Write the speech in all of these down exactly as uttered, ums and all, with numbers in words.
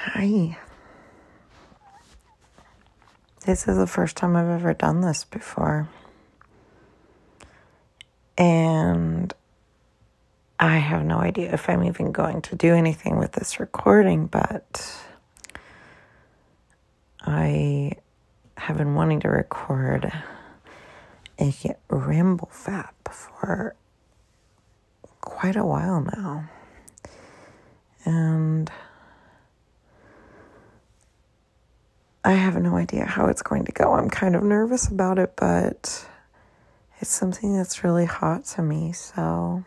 Hi. This is the first time I've ever done this before. And I have no idea if I'm even going to do anything with this recording, but I have been wanting to record a ramble fap for quite a while now. And I have no idea how it's going to go. I'm kind of nervous about it, but it's something that's really hot to me. So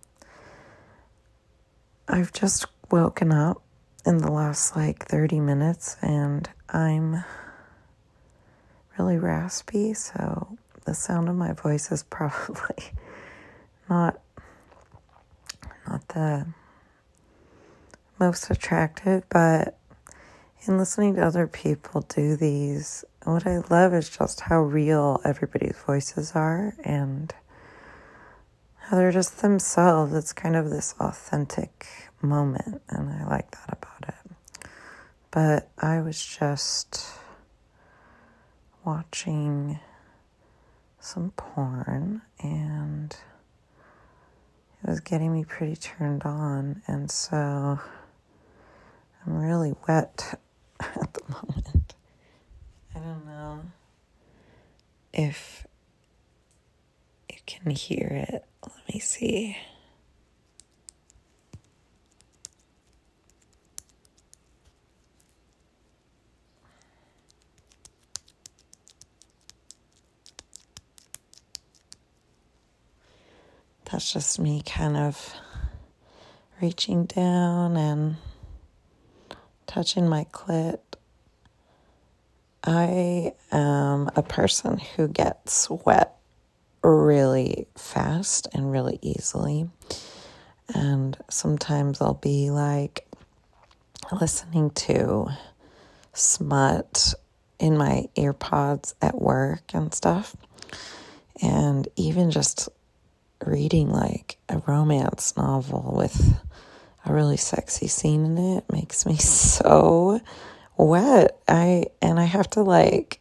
I've just woken up in the last like thirty minutes and I'm really raspy. So the sound of my voice is probably not, not the most attractive, but in listening to other people do these, what I love is just how real everybody's voices are and how they're just themselves. It's kind of this authentic moment, and I like that about it. But I was just watching some porn, and it was getting me pretty turned on, and so I'm really wet at the moment. I don't know if you can hear it. Let me see. That's just me kind of reaching down and touching my clit. I am a person who gets wet really fast and really easily. And sometimes I'll be like listening to smut in my earpods at work and stuff. And even just reading like a romance novel with a really sexy scene in it makes me so wet. I and I have to like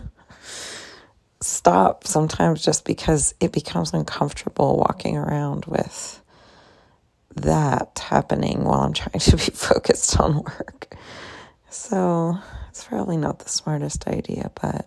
stop sometimes just because it becomes uncomfortable walking around with that happening while I'm trying to be focused on work. So it's probably not the smartest idea, but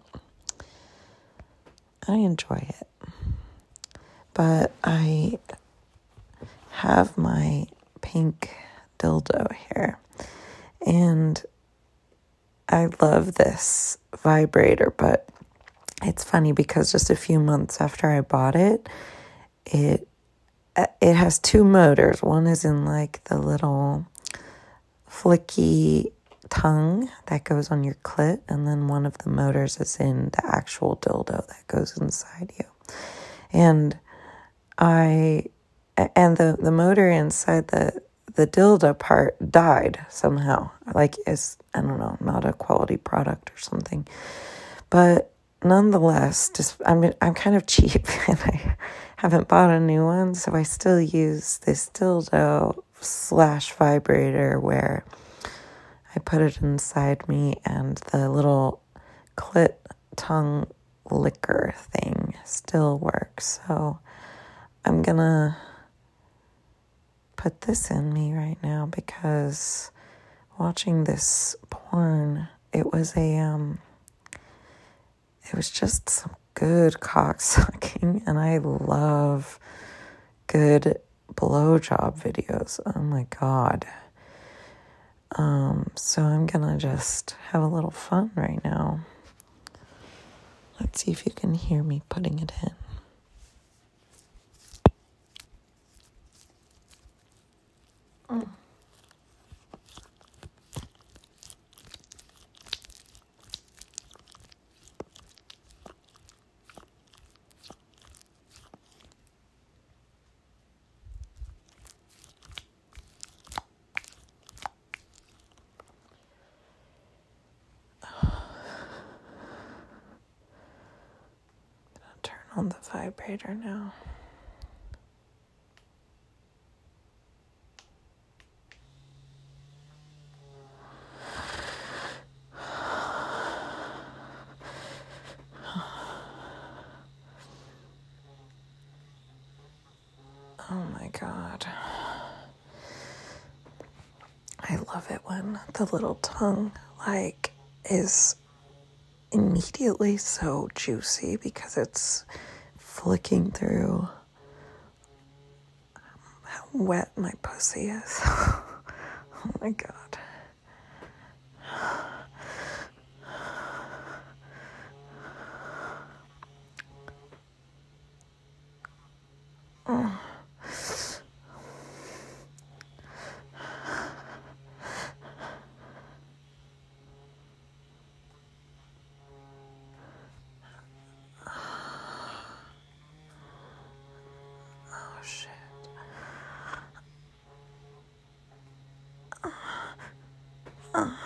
I enjoy it. But I have my pink dildo here, and I love this vibrator, but it's funny because just a few months after I bought it, it it has two motors. One is in like the little flicky tongue that goes on your clit, and then one of the motors is in the actual dildo that goes inside you. And I and the, the motor inside the the dildo part died somehow. Like it's, I don't know, not a quality product or something. But nonetheless, just I'm I'm kind of cheap and I haven't bought a new one, so I still use this dildo slash vibrator where I put it inside me, and the little clit tongue licker thing still works. So I'm gonna put this in me right now because watching this porn, it was a um it was just some good cock sucking, and I love good blowjob videos. Oh my god. Um, so I'm gonna just have a little fun right now. Let's see if you can hear me putting it in. Mm. Turn on the vibrator now. God. I love it when the little tongue, like, is immediately so juicy because it's flicking through how wet my pussy is. Oh my God. Oh. Oh shit. Oh.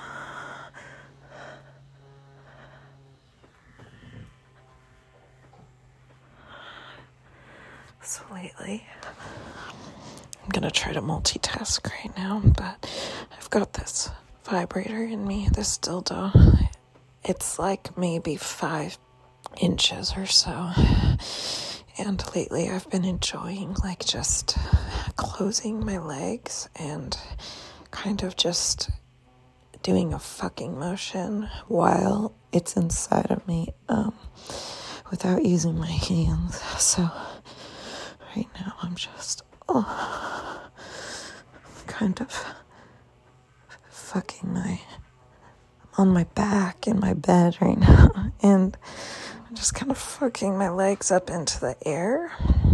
So lately, I'm gonna try to multitask right now, but I've got this vibrator in me, this dildo. It's like maybe five inches or so. And lately I've been enjoying like just closing my legs and kind of just doing a fucking motion while it's inside of me, um, without using my hands. So right now I'm just, oh, kind of fucking my, I'm on my back in my bed right now, and I'm just kind of fucking my legs up into the air.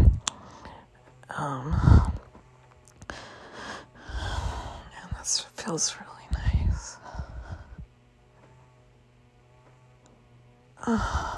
Um, and this feels really nice. Uh,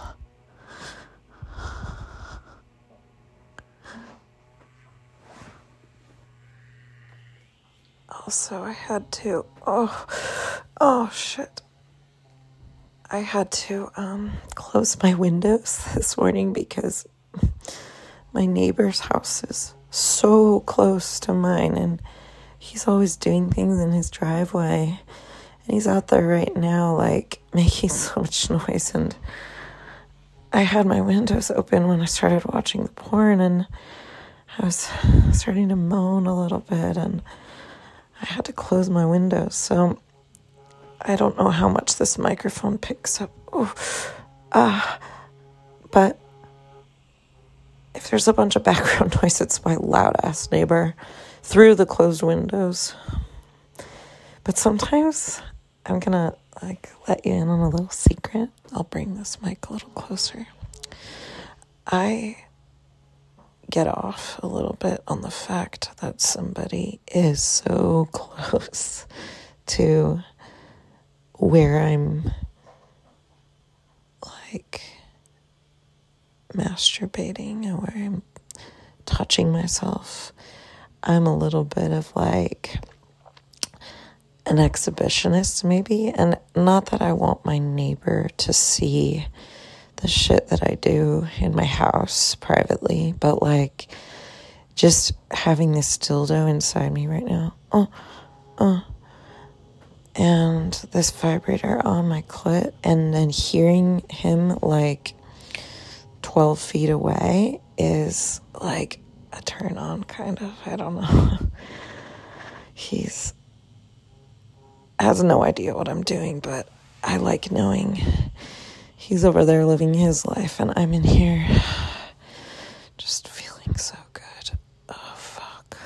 Also, I had to, oh, oh shit. I had to um, close my windows this morning because my neighbor's house is so close to mine, and he's always doing things in his driveway, and he's out there right now, like, making so much noise, and I had my windows open when I started watching the porn, and I was starting to moan a little bit, and I had to close my windows. So I don't know how much this microphone picks up. Oh, ah, but if there's a bunch of background noise, it's my loud-ass neighbor through the closed windows. But sometimes I'm gonna like let you in on a little secret. I'll bring this mic a little closer. I get off a little bit on the fact that somebody is so close to where I'm like masturbating and where I'm touching myself. I'm a little bit of like an exhibitionist maybe, and not that I want my neighbor to see the shit that I do in my house privately, but like just having this dildo inside me right now, oh, oh, and this vibrator on my clit, and then hearing him like twelve feet away is like a turn on, kind of. I don't know. He's has no idea what I'm doing, but I like knowing he's over there living his life, and I'm in here just feeling so good. Oh, fuck.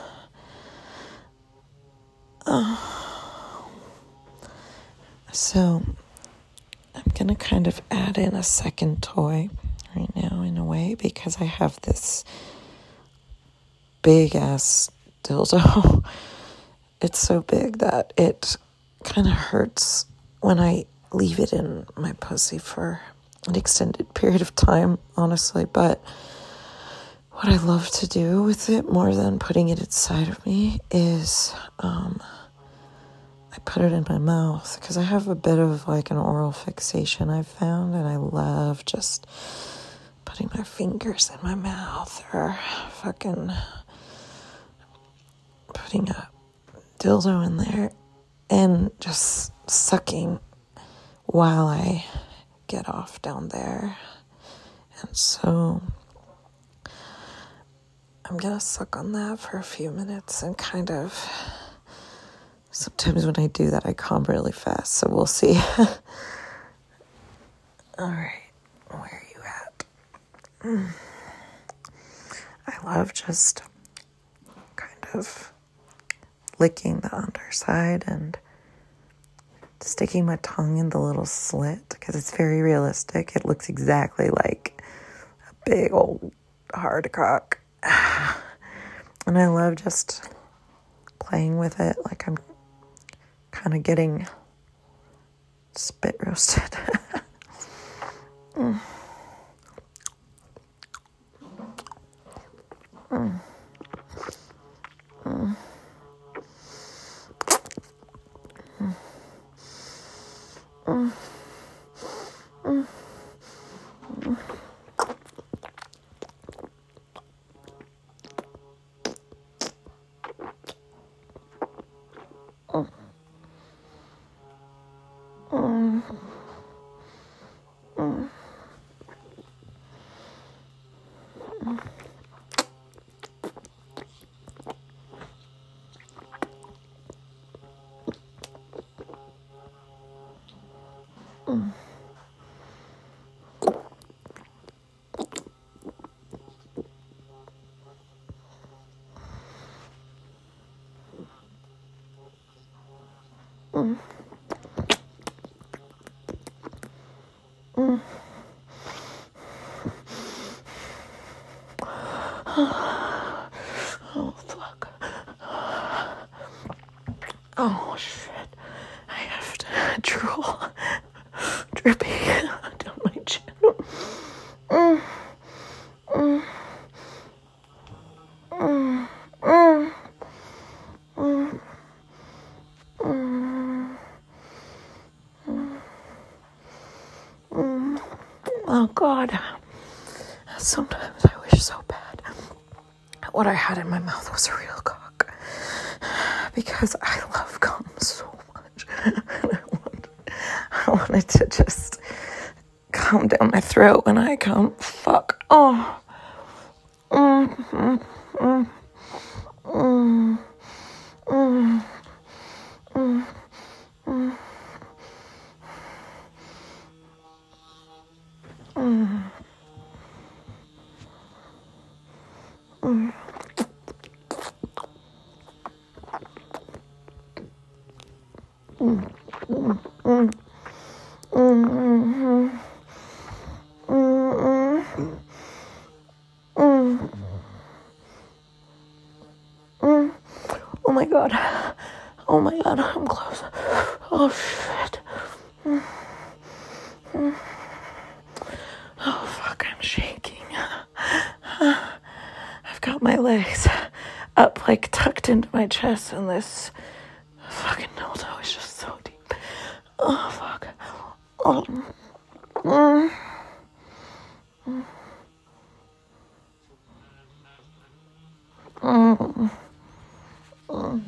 Oh. So, I'm going to kind of add in a second toy right now, in a way, because I have this big-ass dildo. It's so big that it kind of hurts when I leave it in my pussy for an extended period of time, honestly. But what I love to do with it more than putting it inside of me is um, I put it in my mouth, because I have a bit of like an oral fixation I've found, and I love just putting my fingers in my mouth or fucking putting a dildo in there and just sucking while I get off down there. And so I'm gonna suck on that for a few minutes and kind of, sometimes when I do that I calm really fast, so we'll see. Alright, where are you at? Mm. I love just kind of licking the underside and sticking my tongue in the little slit because it's very realistic. It looks exactly like a big old hard cock. And I love just playing with it like I'm kind of getting spit roasted. mm. Mm. Mm. Mm. Mm. Mm. Mm. Mm. Mm. Mm. Mm. Oh, fuck. Oh, shit. I have to drool. Dripping down my chin. Mm. Mm. Mm. Mm. Mm. Mm. Mm. Oh, God. Sometimes I wish so bad what I had in my mouth was a real cock. Because I love cum so much. And I, want, I wanted to just come down my throat when I come. Fuck. Oh. Mm. Mm. Mm. Mm. Mm. Mm. Mm. Mm. Mm. Mm. Mm. Mm. Mm. Mm. Mm. Mm. Oh my God. Oh my God, I'm close. Oh shit. Mm. Mm. Oh fuck, I'm shaking. I've got my legs up, like tucked into my chest, and this fucking dildo is just so deep. Oh fuck. Oh. Mm. Mm. Mm. Mm.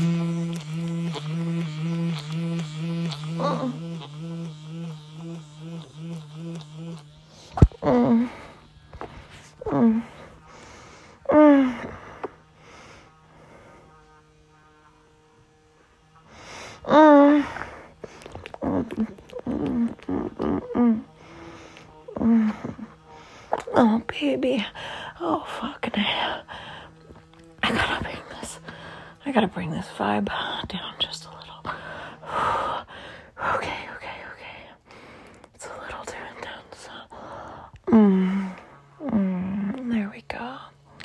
Mm. Mm. Mm. Mm. Mm. Mm. Mm. Oh, baby. Oh, fucking hell. I gotta bring this. I gotta bring this vibe down just a little. Okay, okay, okay. It's a little too intense. Mm. Mm. There we go.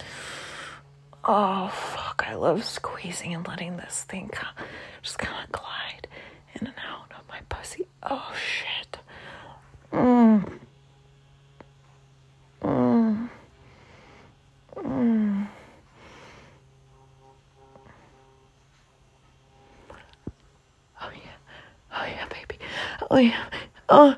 Oh, fuck. I love squeezing and letting this thing just kind of glide in and out of my pussy. Oh, shit. Mm. Mm. Mm. Oh, yeah. Oh, yeah, baby. Oh, yeah. Oh.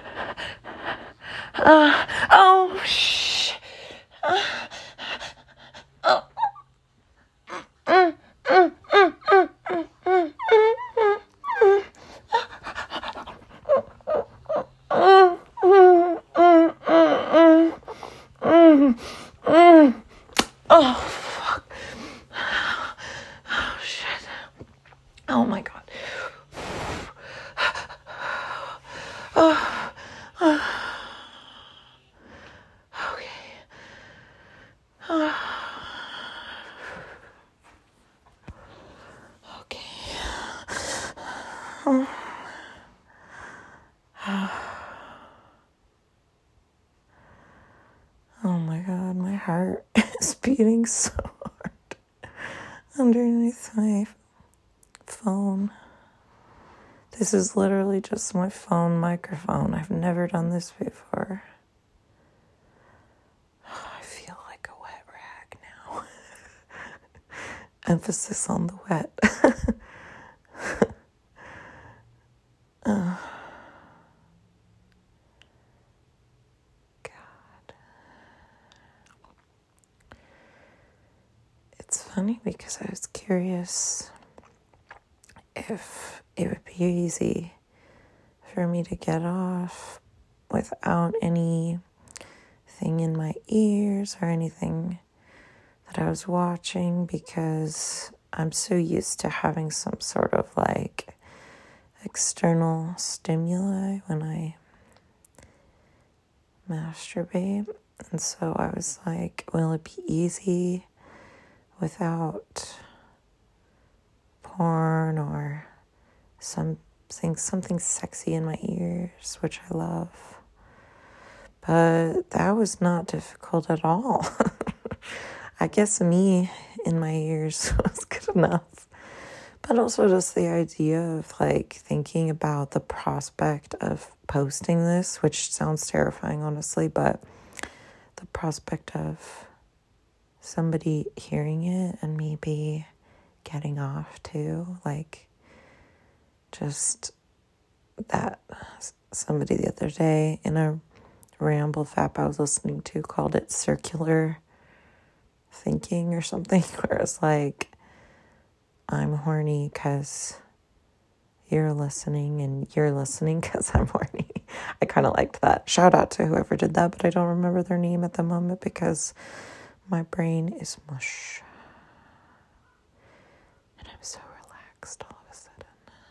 Uh, oh, shh. Uh, oh. Mm, mm, mm, mm, mm, mm, mm, mm. Mm, mm, mm, mm, mm, mm. Oh. Oh my God. Oh, oh. Okay. Oh. Okay. Oh. Oh my God, my heart is beating so hard underneath my phone. This is literally just my phone microphone. I've never done this before. Oh, I feel like a wet rag now. Emphasis on the wet. uh. God. It's funny because I was curious if it would be easy for me to get off without anything in my ears or anything that I was watching, because I'm so used to having some sort of like external stimuli when I masturbate. And so I was like, will it be easy without porn or something something sexy in my ears, which I love. But that was not difficult at all. I guess me in my ears was good enough. But also just the idea of like thinking about the prospect of posting this, which sounds terrifying, honestly, but the prospect of somebody hearing it and maybe getting off too, like just that somebody the other day in a ramble fap I was listening to called it circular thinking or something, where it's like, I'm horny because you're listening and you're listening because I'm horny. I kind of liked that. Shout out to whoever did that, but I don't remember their name at the moment because my brain is mush. And I'm so relaxed all of a sudden.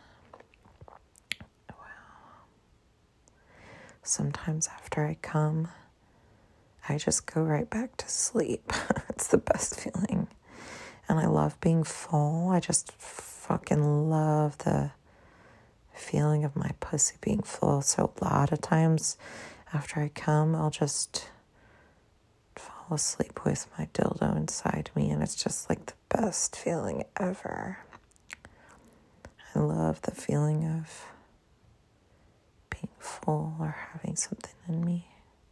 Wow. Sometimes after I come, I just go right back to sleep. It's the best feeling. And I love being full. I just fucking love the feeling of my pussy being full. So a lot of times after I come, I'll just fall asleep with my dildo inside me, and it's just like the best feeling ever. I love the feeling of being full or having something in me.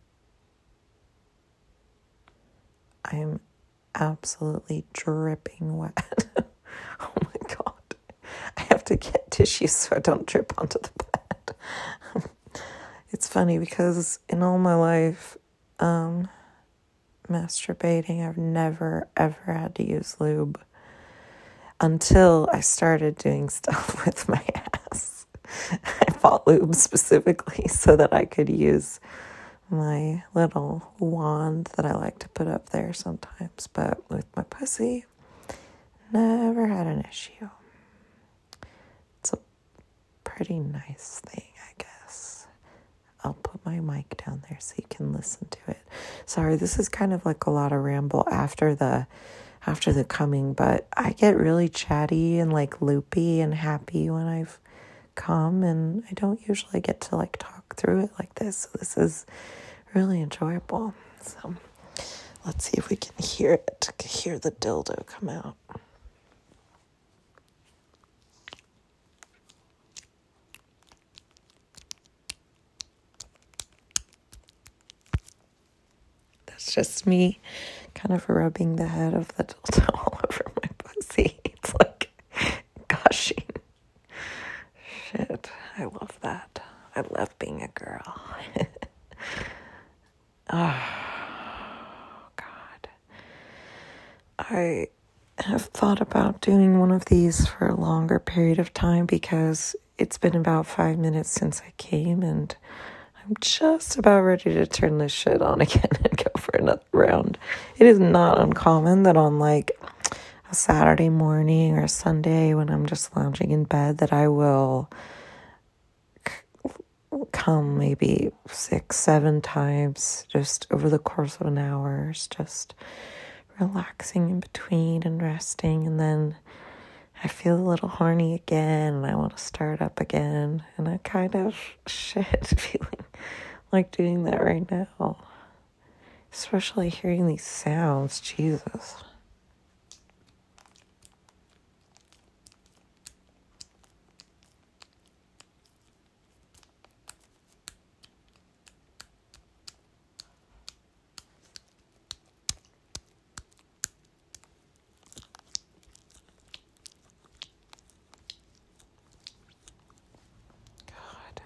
I am absolutely dripping wet. Oh my God. I have to get tissues so I don't drip onto the bed. It's funny because in all my life, um, masturbating, I've never, ever had to use lube until I started doing stuff with my ass. I bought lube specifically so that I could use my little wand that I like to put up there sometimes. But with my pussy, never had an issue. It's a pretty nice thing, I guess. I'll put my mic down there so you can listen to it. Sorry, this is kind of like a lot of ramble after the after the coming, but I get really chatty and like loopy and happy when I've come, and I don't usually get to like talk through it like this. So this is really enjoyable. So let's see if we can hear it, hear the dildo come out. That's just me kind of rubbing the head of the dildo all over my pussy. It's like gushing. Shit, I love that. I love being a girl. Oh, God. I have thought about doing one of these for a longer period of time because it's been about five minutes since I came, and I'm just about ready to turn this shit on again and go for another round. It is not uncommon that on like a a Saturday morning or a Sunday when I'm just lounging in bed that I will c- come maybe six, seven times just over the course of an hour, just relaxing in between and resting. And then I feel a little horny again and I want to start up again. And I kind of shit feeling like doing that right now. Especially hearing these sounds. Jesus. God.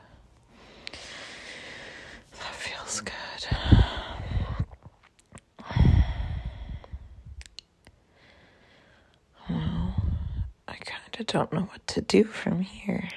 That feels good. Well, I kind of don't know what to do from here.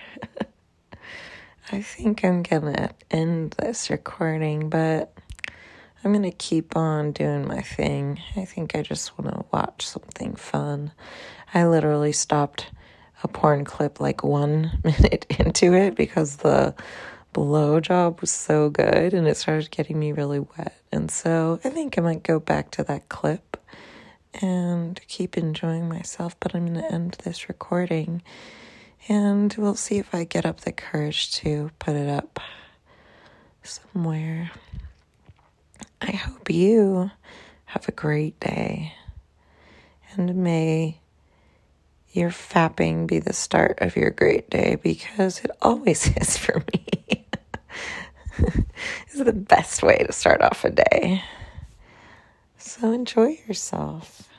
I think I'm gonna end this recording, but I'm gonna keep on doing my thing. I think I just want to watch something fun. I literally stopped a porn clip like one minute into it because the blowjob was so good and it started getting me really wet. And so I think I might go back to that clip and keep enjoying myself, but I'm going to end this recording and we'll see if I get up the courage to put it up somewhere. I hope you have a great day, and may your fapping be the start of your great day, because it always is for me. It's the best way to start off a day. So enjoy yourself.